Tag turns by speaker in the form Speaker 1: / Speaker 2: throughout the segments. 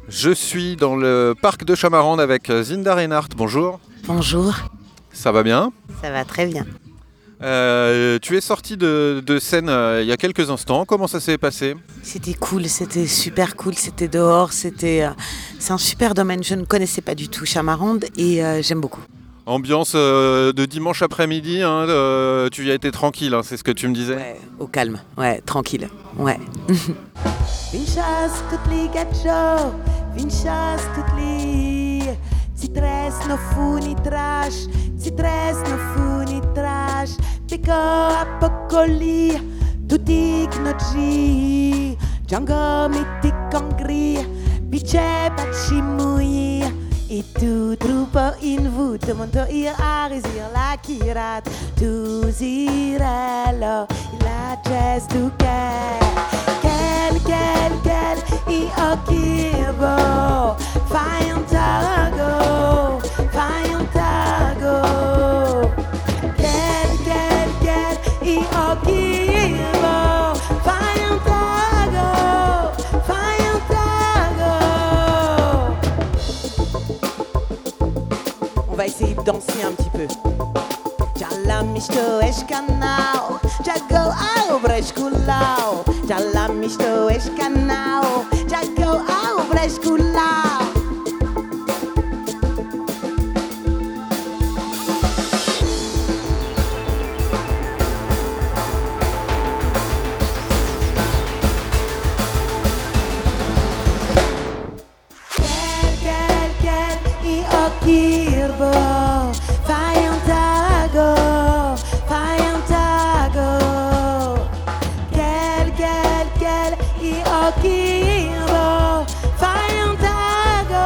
Speaker 1: Je suis dans le parc de Chamarande avec Zinda Reinhardt. Bonjour.
Speaker 2: Bonjour.
Speaker 1: Ça va bien?
Speaker 2: Ça va très bien.
Speaker 1: Tu es sortie de scène il y a quelques instants. Comment ça s'est passé?
Speaker 2: C'était cool, c'était super cool, c'était dehors, c'est un super domaine. Je ne connaissais pas du tout Chamarande et j'aime beaucoup.
Speaker 1: Ambiance de dimanche après-midi, hein, tu y as été tranquille, hein, c'est ce que tu me disais?
Speaker 2: Ouais, au calme, ouais, tranquille, ouais.
Speaker 3: Vinchas tutli gacho, vinchas tutli. Citres no funi trash, citres no funi trash. Pico apocoli, tutik no chi. Django mitik angri, biche pachimui. Et tout troupeau in vous, tout le monde ir à réussir la kirat. Tout zirello, il a jazz tout quel, i okirbo. Fai un tago, Quel, i okirbo. Fai un tago. On va essayer de danser un petit peu. Jalamisto escanao, jago ao bresculao. Jalamisto escanao, jago ao bresculao. Quel, i okirbo. Fai un tago. Quel, i okirbo. Fai un tago.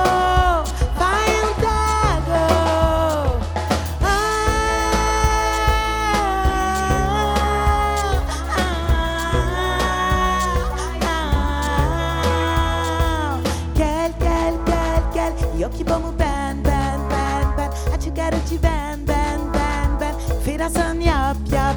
Speaker 3: Quel, io chi bomu ben. Achugaruchi ben. Fais la son yap.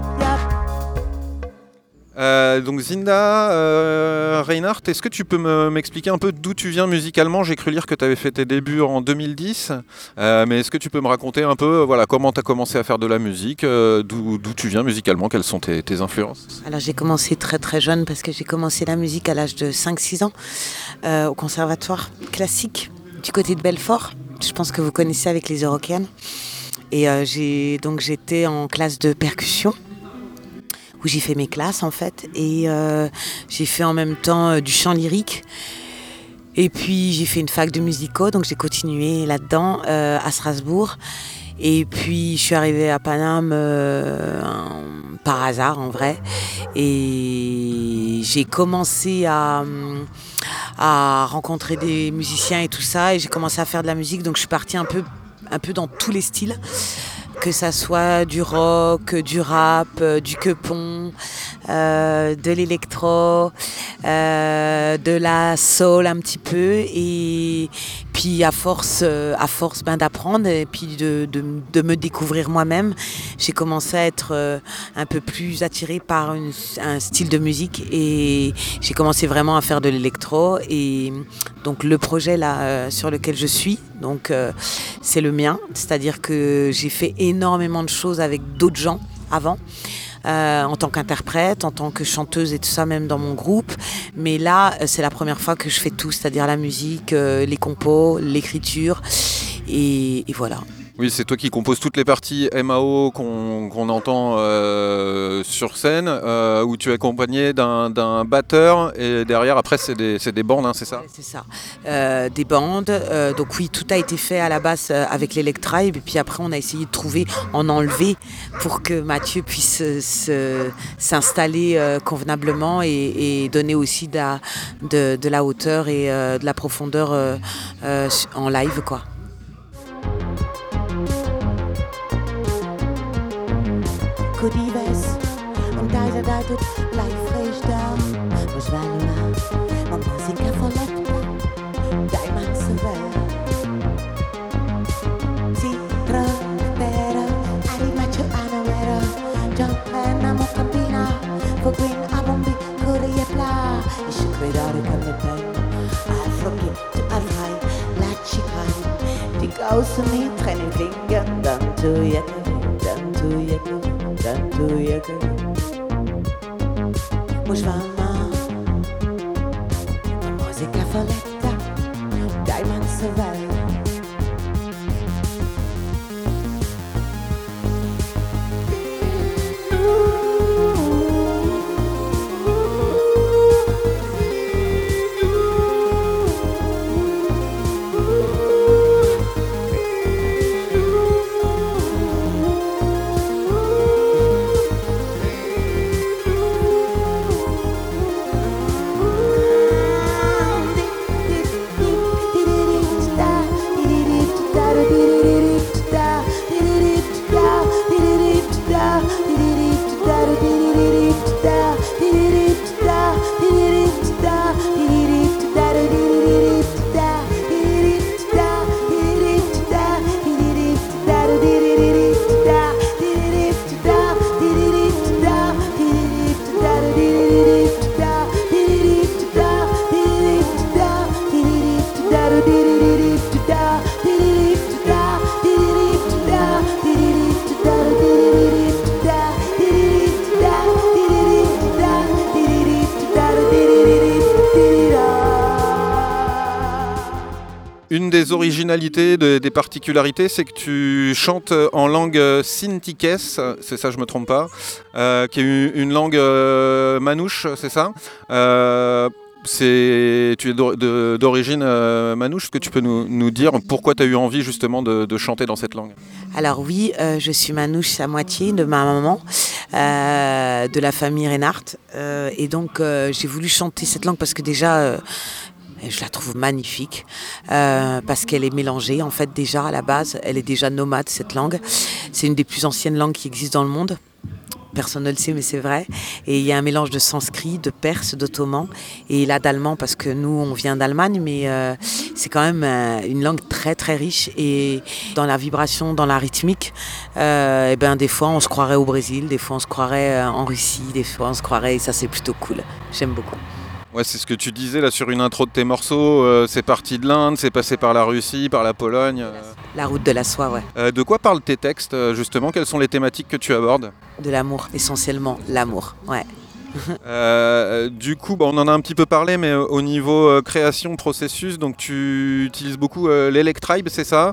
Speaker 1: Donc Zinda Reinhardt, est-ce que tu peux m'expliquer un peu d'où tu viens musicalement? J'ai cru lire que tu avais fait tes débuts en 2010, mais est-ce que tu peux me raconter un peu comment tu as commencé à faire de la musique, d'où tu viens musicalement, quelles sont tes influences?
Speaker 2: Alors j'ai commencé très très jeune parce que j'ai commencé la musique à l'âge de 5-6 ans au conservatoire classique du côté de Belfort. Je pense que vous connaissez avec les Eurokéennes. Et j'étais en classe de percussion où j'ai fait mes classes en fait et j'ai fait en même temps du chant lyrique et puis j'ai fait une fac de musico, donc j'ai continué là-dedans à Strasbourg et puis je suis arrivée à Paname par hasard en vrai et j'ai commencé à rencontrer des musiciens et tout ça et j'ai commencé à faire de la musique, donc je suis partie un peu dans tous les styles, que ça soit du rock, du rap, du quepon, de l'électro, de la soul un petit peu, et puis à force d'apprendre et puis de me découvrir moi-même, j'ai commencé à être un peu plus attirée par un style de musique et j'ai commencé vraiment à faire de l'électro. Et donc le projet là sur lequel je suis, donc c'est le mien, c'est-à-dire que j'ai fait énormément de choses avec d'autres gens avant. En tant qu'interprète, en tant que chanteuse et tout ça, même dans mon groupe. Mais là, c'est la première fois que je fais tout, c'est-à-dire la musique, les compos, l'écriture, et voilà.
Speaker 1: Oui, c'est toi qui composes toutes les parties MAO qu'on entend sur scène, où tu es accompagné d'un batteur et derrière, après, c'est des bandes, hein, c'est ça?
Speaker 2: Ouais, c'est ça, des bandes. Donc oui, tout a été fait à la base avec l'Electribe et puis après, on a essayé de trouver en enlever pour que Mathieu puisse s'installer convenablement et donner aussi de la hauteur et de la profondeur en live, quoi.
Speaker 3: Kodives, und da tut life fresh da. Was valula, ma musica folletta, dai max si trovero, arrivato a novero, già prendiamo campina, fu qui a bombi, cuore e pla, e si credere che le penno, a frocchi. Alfai, la chicane, die Gauss mit Tränen klingen, dann tu jacke, dann tu jacke, dann tu jacke. Mhux fama, musica folletta, dajman survive.
Speaker 1: Une des originalités, des particularités, c'est que tu chantes en langue sintikes, c'est ça, je me trompe pas, qui est une langue manouche, c'est ça. Tu es d'origine manouche. Est-ce que tu peux nous dire pourquoi tu as eu envie justement de chanter dans cette langue?
Speaker 2: Alors oui, je suis manouche à moitié de ma maman, de la famille Reinhardt. Et donc j'ai voulu chanter cette langue parce que déjà... je la trouve magnifique parce qu'elle est mélangée en fait déjà à la base, elle est déjà nomade cette langue. C'est une des plus anciennes langues qui existent dans le monde. Personne ne le sait mais c'est vrai. Et il y a un mélange de sanskrit, de perse, d'ottoman et là d'allemand parce que nous on vient d'Allemagne mais c'est quand même une langue très très riche et dans la vibration, dans la rythmique et ben des fois on se croirait au Brésil, des fois on se croirait en Russie, des fois on se croirait et ça c'est plutôt cool. J'aime beaucoup.
Speaker 1: Ouais, c'est ce que tu disais là sur une intro de tes morceaux, c'est parti de l'Inde, c'est passé par la Russie, par la Pologne.
Speaker 2: La route de la soie, ouais.
Speaker 1: De quoi parlent tes textes justement? Quelles sont les thématiques que tu abordes?
Speaker 2: De l'amour, essentiellement l'amour, ouais.
Speaker 1: Du coup, on en a un petit peu parlé, mais au niveau création, processus, donc tu utilises beaucoup l'Electribe, c'est ça?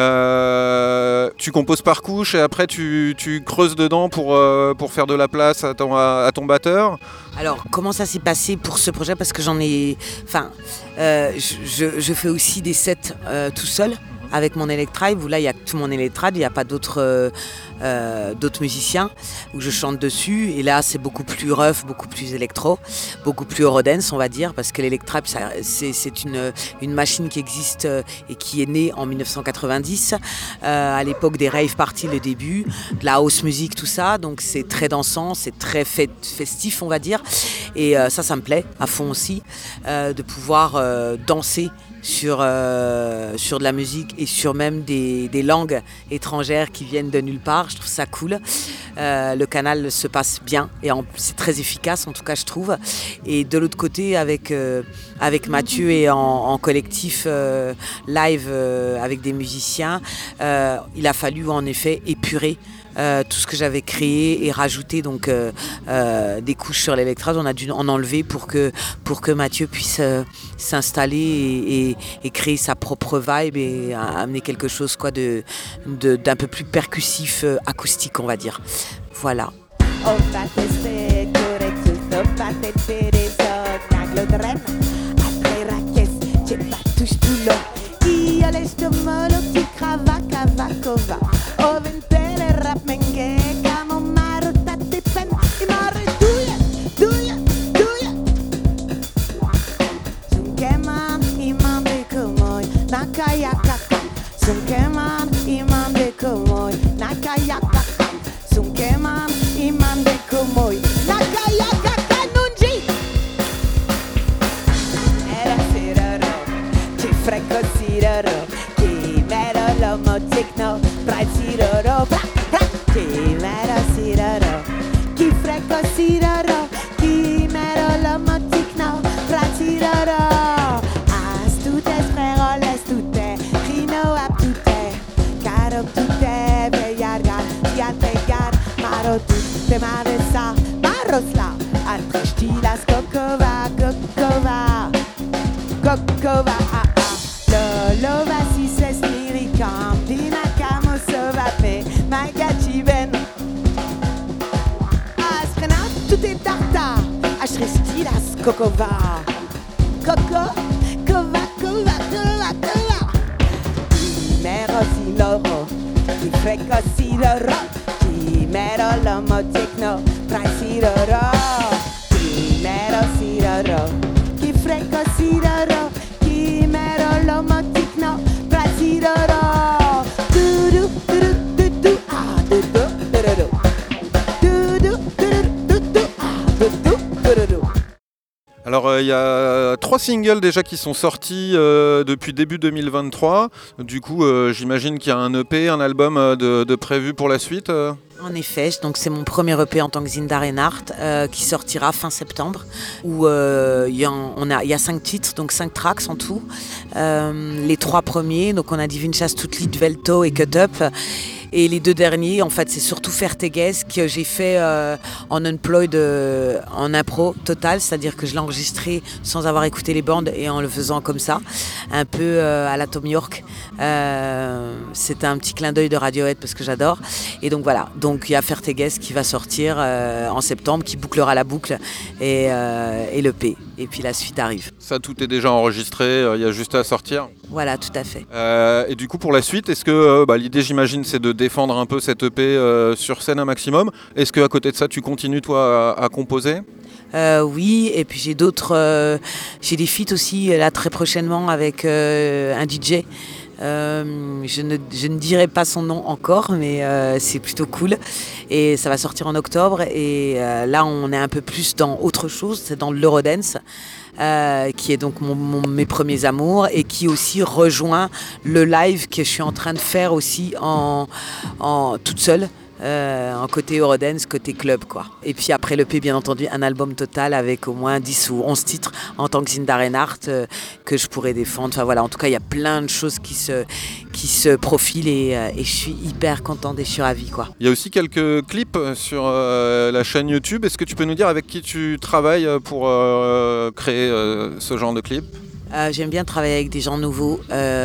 Speaker 1: Tu composes par couche et après tu creuses dedans pour faire de la place à ton batteur?
Speaker 2: Alors, comment ça s'est passé pour ce projet? Parce que j'en ai... Enfin, je fais aussi des sets tout seul avec mon Electribe, où là il y a tout mon Electribe, il n'y a pas d'autres musiciens où je chante dessus, et là c'est beaucoup plus rough, beaucoup plus électro, beaucoup plus Eurodance on va dire, parce que l'Electribe c'est une machine qui existe et qui est née en 1990 à l'époque des rave parties, le début de la house music, tout ça, donc c'est très dansant, c'est très festif on va dire, et ça me plaît à fond aussi de pouvoir danser sur de la musique et sur même des langues étrangères qui viennent de nulle part. Je trouve ça cool. Le canal se passe bien et c'est très efficace en tout cas je trouve. Et de l'autre côté avec Mathieu et en collectif live avec des musiciens, il a fallu en effet épurer tout ce que j'avais créé et rajouter donc des couches sur l'électrode. On a dû en enlever pour que Mathieu puisse s'installer et créer sa propre vibe et amener quelque chose quoi d'un peu plus percussif, acoustique on va dire. Voilà.
Speaker 3: Sunkeman imande komoy nakayaka Sunkeman imande komoy nakayaka kanunji Era siraro ti frecco siraro ti mero lomo techno bright siraro ti mero siraro ti frecco siraro ti mero lomo techno bright siraro as tu des primero tu te maresa Marosla Atristila skokova Kokova Kokova Lolova si se slirikam Dina kamosova pe Magachi ben Askenat tout est tarta Atristila skokova Koko Kova Kova Kova Kova Mero si loro Ti freko si loro Primero l'homo techno, praisiroro. Primero siroro, chi freco siroro. Primero l'homo techno, praisiroro. Du-du, du-du, du-du, ah, du-du, du-du-du. Du-du, du-du, du-du, ah, du-du, du-du-du.
Speaker 1: Alors il y a 3 singles déjà qui sont sortis depuis début 2023. Du coup j'imagine qu'il y a un EP, un album de prévu pour la suite.
Speaker 2: En effet, donc c'est mon premier EP en tant que Zinda Reinhardt qui sortira fin septembre où il y a 5 titres, donc 5 tracks en tout. Les 3 premiers, donc on a Divine Chasse, Toute Lit, Velto et Cut Up. Et les 2 derniers, en fait, c'est surtout Fertegues que j'ai fait en unplugged, en impro total, c'est-à-dire que je l'ai enregistré sans avoir écouté les bandes et en le faisant comme ça, un peu à la Tom York. C'était un petit clin d'œil de Radiohead parce que j'adore. Et donc voilà, donc il y a Fertegues qui va sortir en septembre, qui bouclera la boucle et l'EP. Et puis la suite arrive.
Speaker 1: Ça, tout est déjà enregistré, il y a juste à sortir.
Speaker 2: Voilà, tout à fait.
Speaker 1: Et du coup, pour la suite, est-ce que l'idée, j'imagine, c'est de défendre un peu cette EP sur scène un maximum. Est-ce qu'à côté de ça, tu continues, toi, à composer ?
Speaker 2: Oui, et puis j'ai des feats aussi, là, très prochainement, avec un DJ. Je ne dirai pas son nom encore, mais c'est plutôt cool. Et ça va sortir en octobre. Et là, on est un peu plus dans autre chose, c'est dans l'Eurodance. Qui est donc mes premiers amours et qui aussi rejoint le live que je suis en train de faire aussi en toute seule. En côté Eurodance, côté club quoi. Et puis après l'EP bien entendu un album total avec au moins 10 ou 11 titres en tant que Zinda Reinhardt que je pourrais défendre. Enfin voilà, en tout cas il y a plein de choses qui se profilent et je suis hyper contente et je suis ravie quoi.
Speaker 1: Il y a aussi quelques clips sur la chaîne YouTube. Est-ce que tu peux nous dire avec qui tu travailles pour créer ce genre de clips ?
Speaker 2: J'aime bien travailler avec des gens nouveaux.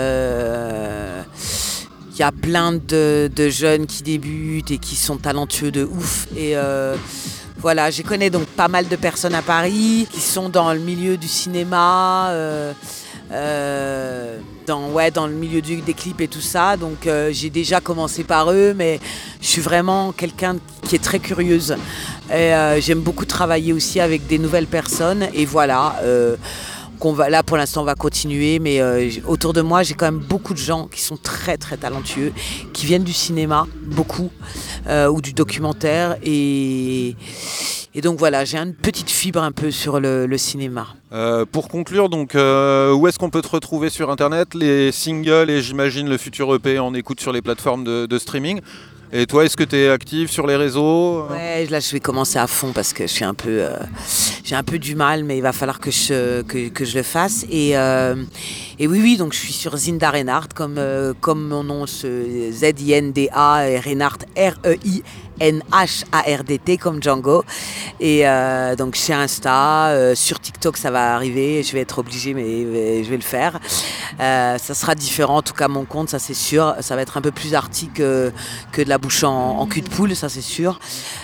Speaker 2: Il y a plein de jeunes qui débutent et qui sont talentueux de ouf. Et voilà, je connais donc pas mal de personnes à Paris qui sont dans le milieu du cinéma, dans le milieu des clips et tout ça. Donc j'ai déjà commencé par eux, mais je suis vraiment quelqu'un qui est très curieuse. Et j'aime beaucoup travailler aussi avec des nouvelles personnes. Et voilà. Là pour l'instant on va continuer, mais autour de moi j'ai quand même beaucoup de gens qui sont très très talentueux, qui viennent du cinéma, beaucoup, ou du documentaire, et donc voilà, j'ai une petite fibre un peu sur le cinéma.
Speaker 1: Pour conclure, donc, où est-ce qu'on peut te retrouver sur internet, les singles et j'imagine le futur EP en écoute sur les plateformes de streaming? Et toi, est-ce que tu es active sur les réseaux ?
Speaker 2: Ouais, là je vais commencer à fond parce que je suis j'ai un peu du mal, mais il va falloir que je le fasse. Et oui, donc je suis sur Zinda Reinhardt, comme mon nom, Z-I-N-D-A, et Reinhardt, R-E-I-N-H-A-R-D-T, comme Django. Et donc chez Insta, sur TikTok ça va arriver, je vais être obligée, mais je vais le faire. Ça sera différent, en tout cas mon compte, ça c'est sûr. Ça va être un peu plus arty que de la bouche en cul de poule, ça c'est sûr.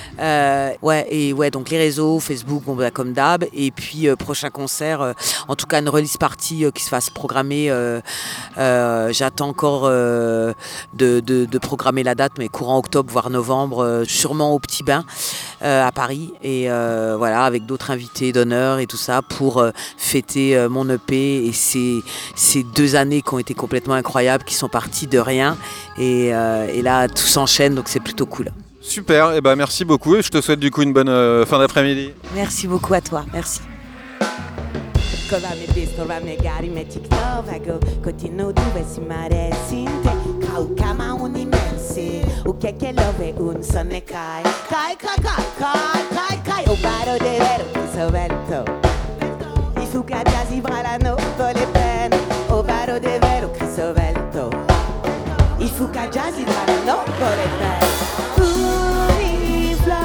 Speaker 2: Donc les réseaux, Facebook, comme d'hab, et puis prochain concert, en tout cas une release party qui se fasse programmer. J'attends encore de programmer la date, mais courant octobre voire novembre, sûrement au Petit Bain à Paris, et voilà, avec d'autres invités d'honneur et tout ça pour fêter mon EP et ces 2 années qui ont été complètement incroyables, qui sont parties de rien, et là tout s'enchaîne, donc c'est plutôt cool.
Speaker 1: Super, et merci beaucoup et je te souhaite du coup une bonne fin d'après-midi.
Speaker 2: Merci beaucoup à toi, merci.
Speaker 3: O que é que love un sonne cai o baro de vero questo vento i fuga jazzy bralano con le penne o baro de vero questo vento i fuga jazzy bralano con le penne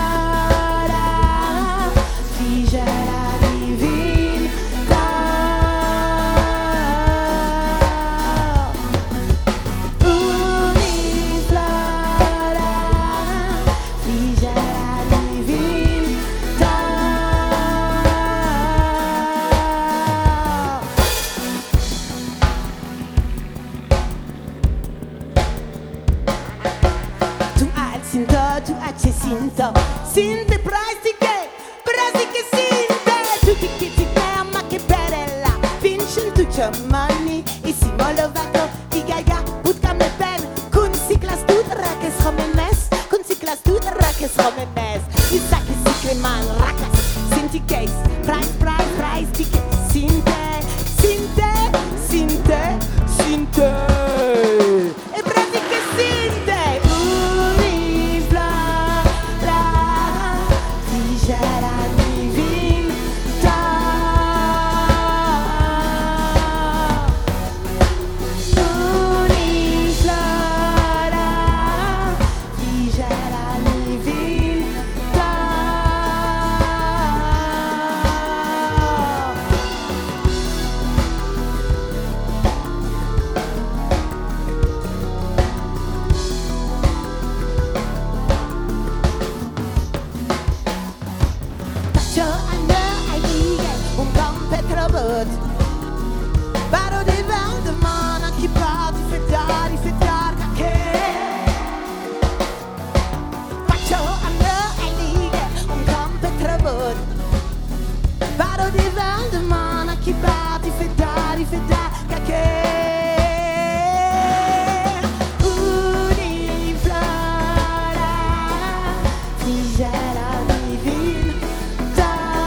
Speaker 3: Sinto, sinte plastiche, pratiche sinte. Tutti che ti ferma, che bella. Vinci il tuo money, e si molovato, di gaga, putka me pen. Kun si klas tut, rakes romenes, kun si klas tut, rakes romenes. I sacchi si creman, rakas, sinti case, price, ticket. Sinte, sinte, sinte, sinte. E pratiche sinte. Uniflora, ti gera divinità. Uniflora, ti gera divinità. Faccio andare ai righe un competrovod. Vado di Valdemana, chi parti, fedari, che. Faccio andare ai righe un competrovod. Vado di Valdemana, chi parti, fedari, che. Uniflora, ti gera divinità.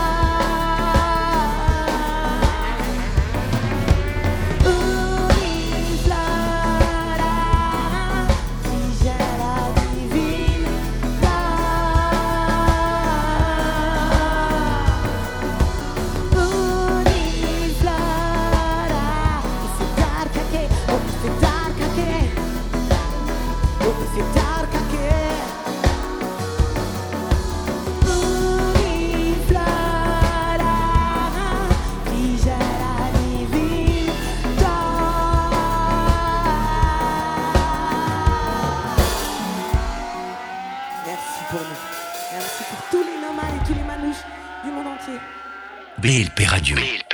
Speaker 3: Uniflora, ti gera divinità. Uniflora, if you dark che, oh if you dark che, oh if you dark che. Uniflora, ti gera divinità. Merci pour nous. Merci pour tous les nomades et tous les manouches du monde entier.
Speaker 4: BLP Radio.